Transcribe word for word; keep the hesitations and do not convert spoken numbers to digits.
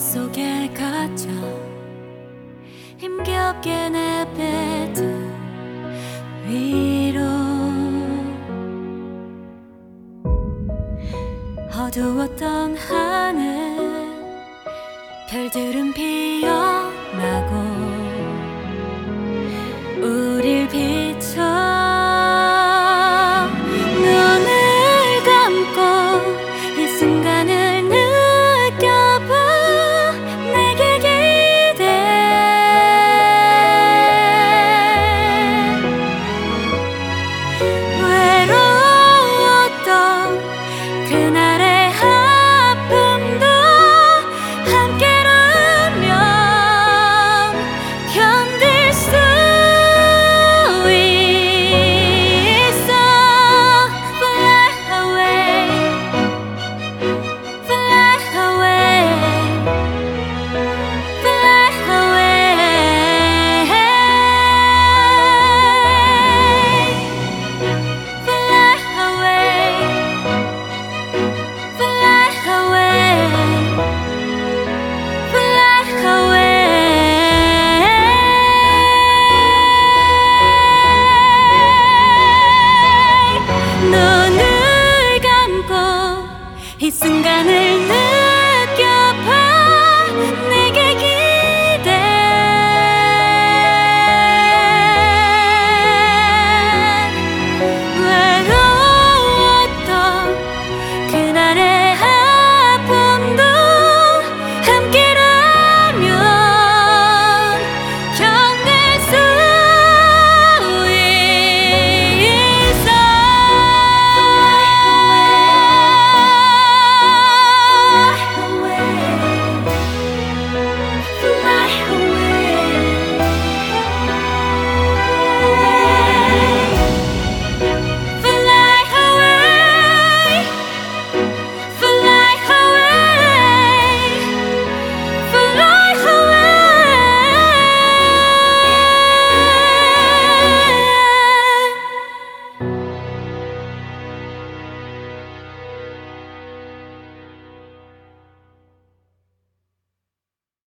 속에 갇혀 힘겹게 내 베드 위로 어두웠던 하늘 별들은 피어나고 우릴 비춰 눈을 감고 이 순간을 느껴봐 내게 기대 외로웠던 그날의 아픔도 함께라면 견딜 수 있어. Fly away, fly away, fly away, fly away, fly away, fly away. 눈을 감고 이 순간을